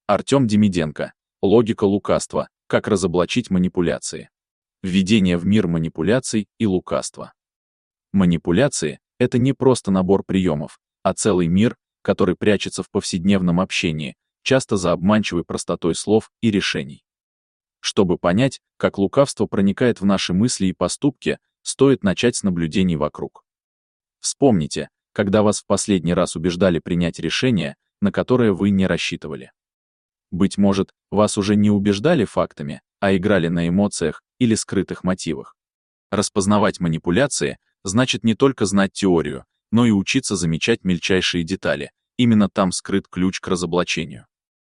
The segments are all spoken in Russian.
Артем Демиденко. Логика лукавства. Как разоблачить манипуляции. Введение в мир манипуляций и лукавства. Манипуляции — это не просто набор приемов, а целый мир, который прячется в повседневном общении, часто за обманчивой простотой слов и решений. Чтобы понять, как лукавство проникает в наши мысли и поступки, стоит начать с наблюдений вокруг. Вспомните, когда вас в последний раз убеждали принять решение, на которое вы не рассчитывали. Быть может, вас уже не убеждали фактами, а играли на эмоциях или скрытых мотивах. Распознавать манипуляции значит не только знать теорию, но и учиться замечать мельчайшие детали. Именно там скрыт ключ к разоблачению.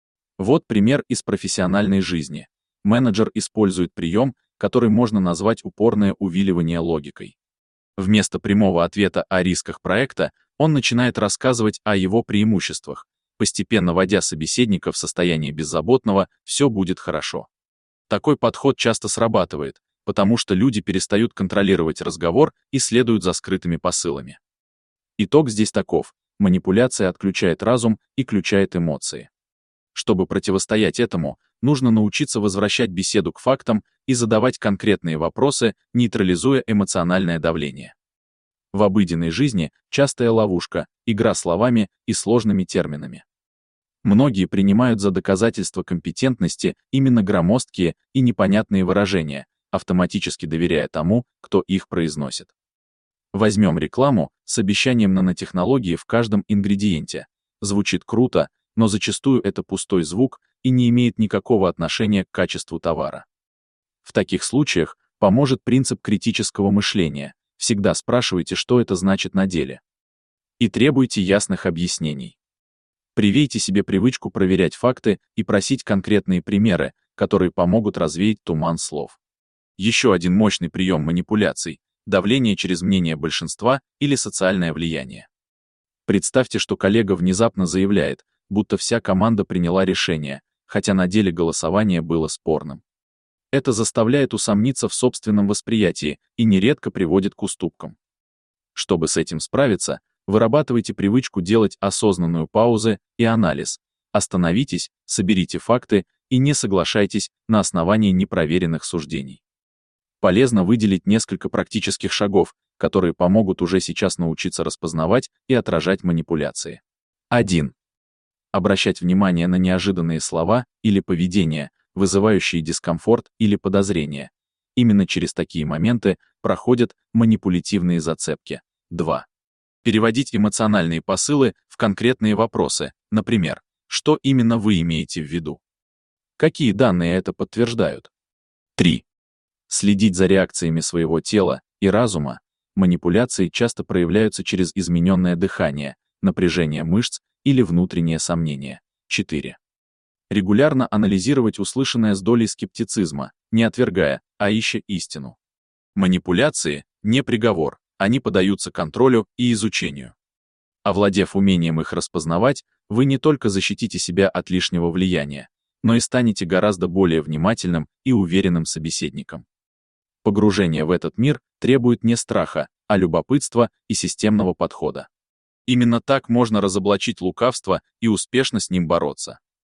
Вот пример из профессиональной жизни. Менеджер использует прием, который можно назвать упорное увиливание логикой. Вместо прямого ответа о рисках проекта он начинает рассказывать о его преимуществах, постепенно вводя собеседника в состояние беззаботного «все будет хорошо». Такой подход часто срабатывает, потому что люди перестают контролировать разговор и следуют за скрытыми посылами. Итог здесь таков: манипуляция отключает разум и включает эмоции. Чтобы противостоять этому, нужно научиться возвращать беседу к фактам и задавать конкретные вопросы, нейтрализуя эмоциональное давление. В обыденной жизни частая ловушка — игра словами и сложными терминами. Многие принимают за доказательство компетентности именно громоздкие и непонятные выражения, автоматически доверяя тому, кто их произносит. Возьмем рекламу с обещанием нанотехнологии в каждом ингредиенте. Звучит круто, но зачастую это пустой звук и не имеет никакого отношения к качеству товара. В таких случаях поможет принцип критического мышления. Всегда спрашивайте, что это значит на деле. И требуйте ясных объяснений. Привейте себе привычку проверять факты и просить конкретные примеры, которые помогут развеять туман слов. Еще один мощный прием манипуляций — давление через мнение большинства или социальное влияние. Представьте, что коллега внезапно заявляет, будто вся команда приняла решение, хотя на деле голосование было спорным. Это заставляет усомниться в собственном восприятии и нередко приводит к уступкам. Чтобы с этим справиться, вырабатывайте привычку делать осознанную паузу и анализ. Остановитесь, соберите факты и не соглашайтесь на основании непроверенных суждений. Полезно выделить несколько практических шагов, которые помогут уже сейчас научиться распознавать и отражать манипуляции. 1. Обращать внимание на неожиданные слова или поведение, вызывающие дискомфорт или подозрение. Именно через такие моменты проходят манипулятивные зацепки. 2. Переводить эмоциональные посылы в конкретные вопросы, например, что именно вы имеете в виду? Какие данные это подтверждают? 3. Следить за реакциями своего тела и разума. Манипуляции часто проявляются через измененное дыхание, напряжение мышц или внутреннее сомнение. 4. Регулярно анализировать услышанное с долей скептицизма, не отвергая, а ища истину. Манипуляции — не приговор, они поддаются контролю и изучению. Овладев умением их распознавать, вы не только защитите себя от лишнего влияния, но и станете гораздо более внимательным и уверенным собеседником. Погружение в этот мир требует не страха, а любопытства и системного подхода. Именно так можно разоблачить лукавство и успешно с ним бороться.